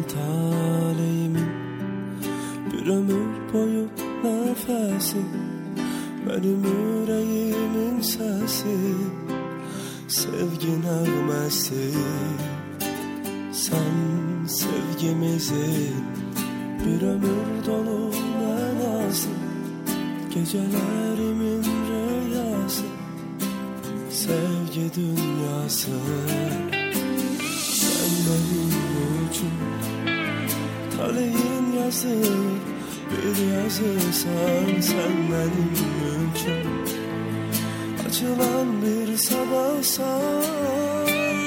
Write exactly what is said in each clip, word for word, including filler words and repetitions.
taleyimin, bir ömür boyu nefesi, benim yüreğimin sesi, sevgi nağmesi. Sen sevgimizin bir ömür dolu manası, gecelerimin rüyası, sevgi dünyası. Sen benim için taleyin yazı, bir yazısan. Sen benim için açılan bir sabahsan.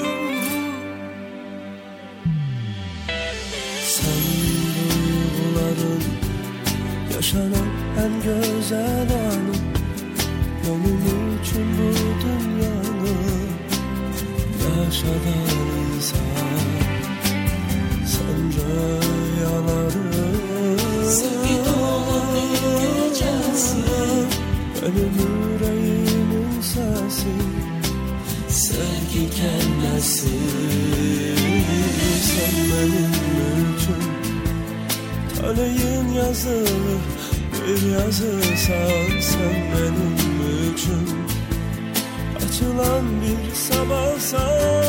Sen duyguların yaşanan en güzel anı, benim için bu dünyanın yaşadan insan. Sen rüyaların sevgi dolu bir gecesi, benim yüreğimin sesi, sevgi kendisi. Sen benim için taleyin yazı, bir yazısan. Sen benim için açılan bir sabahsan.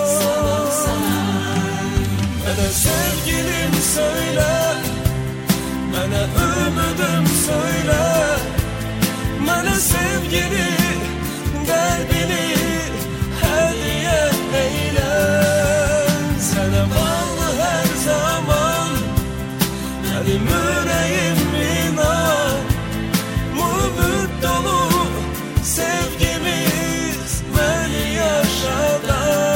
Bana sevgilim söyle, bana ümidim söyle, bana sevgini, kalbini hediye eyle. Sana bağlı her zaman benim yüreğim inan, umut dolu sevgimiz beni yaşadan.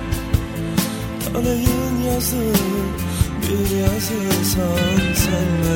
Taleyin yazı, bir yazısan. Sen